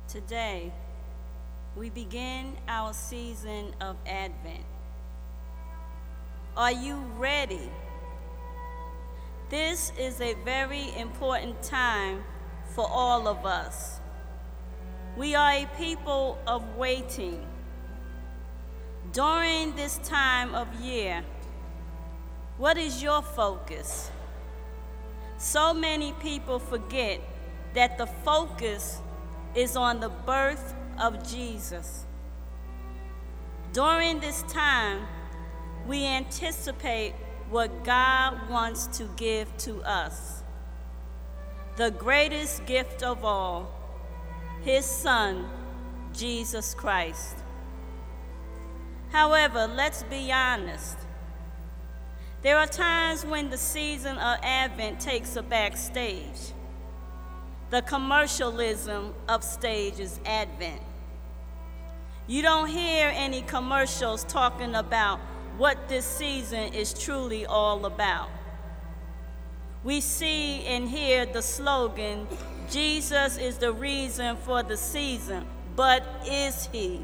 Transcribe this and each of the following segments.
Today, we begin our season of Advent. Are you ready? This is a very important time for all of us. We are a people of waiting. During this time of year, what is your focus? So many people forget that the focus is on the birth of Jesus. During this time, we anticipate what God wants to give to us. The greatest gift of all, His Son, Jesus Christ. However, let's be honest. There are times when the season of Advent takes a backstage. The commercialism of stage is Advent. You don't hear any commercials talking about what this season is truly all about. We see and hear the slogan, Jesus is the reason for the season, but is He?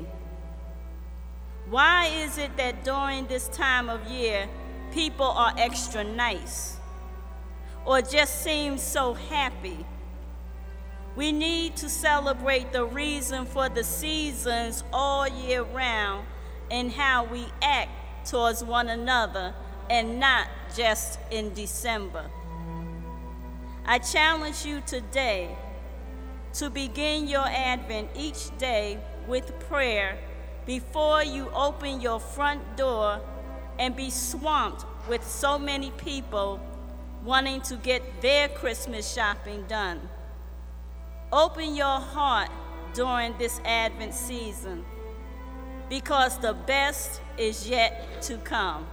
Why is it that during this time of year, people are extra nice or just seem so happy? We need to celebrate the reason for the seasons all year round and how we act towards one another and not just in December. I challenge you today to begin your Advent each day with prayer before you open your front door and be swamped with so many people wanting to get their Christmas shopping done. Open your heart during this Advent season because the best is yet to come.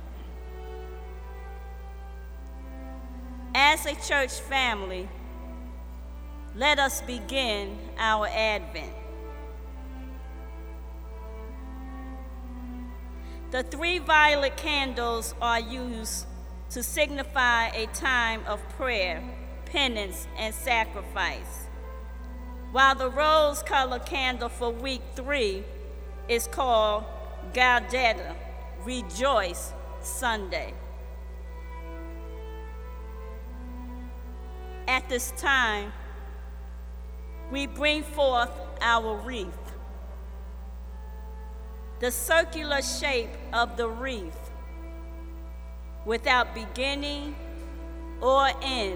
As a church family, let us begin our Advent. The 3 violet candles are used to signify a time of prayer, penance, and sacrifice, while the rose-colored candle for week 3 is called Gaudete, Rejoice Sunday. At this time, we bring forth our wreath. The circular shape of the wreath, without beginning or end,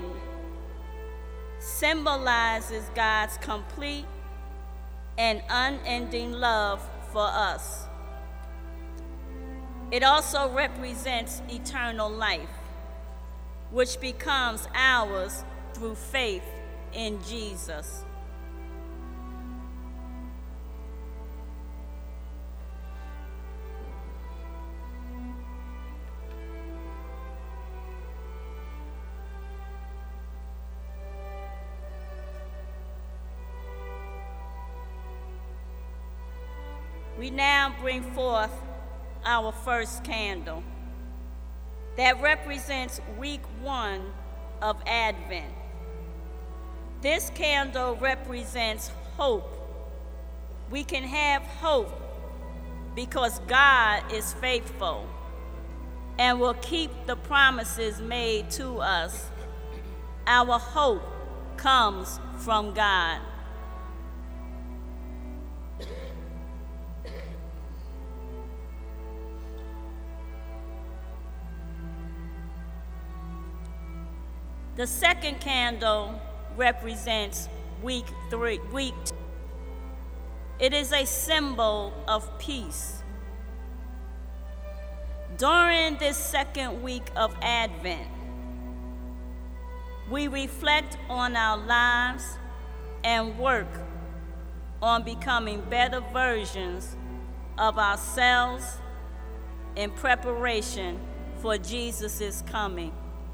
symbolizes God's complete and unending love for us. It also represents eternal life, which becomes ours through faith in Jesus. We now bring forth our first candle that represents week 1 of Advent. This candle represents hope. We can have hope because God is faithful and will keep the promises made to us. Our hope comes from God. The second candle represents week 3. It is a symbol of peace. During this second week of Advent, we reflect on our lives and work on becoming better versions of ourselves in preparation for Jesus' coming.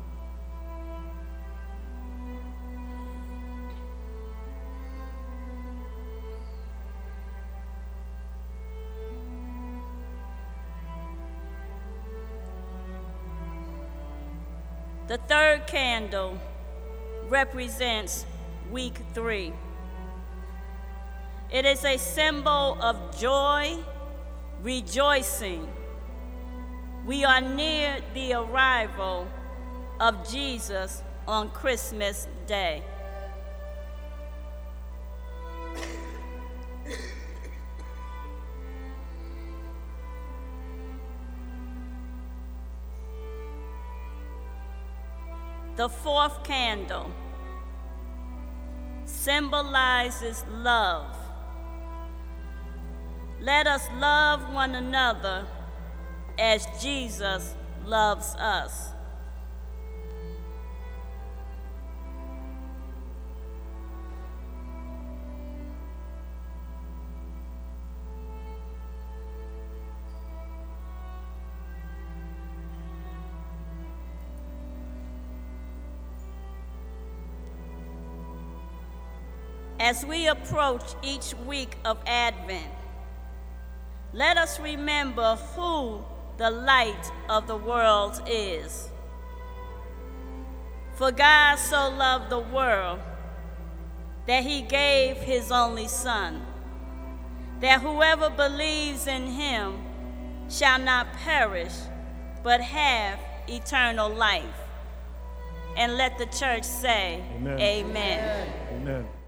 The third candle represents week 3. It is a symbol of joy, rejoicing. We are near the arrival of Jesus on Christmas Day. The fourth candle symbolizes love. Let us love one another as Jesus loves us. As we approach each week of Advent, let us remember who the light of the world is. For God so loved the world that he gave his only Son, that whoever believes in him shall not perish, but have eternal life. And let the church say, Amen. Amen. Amen.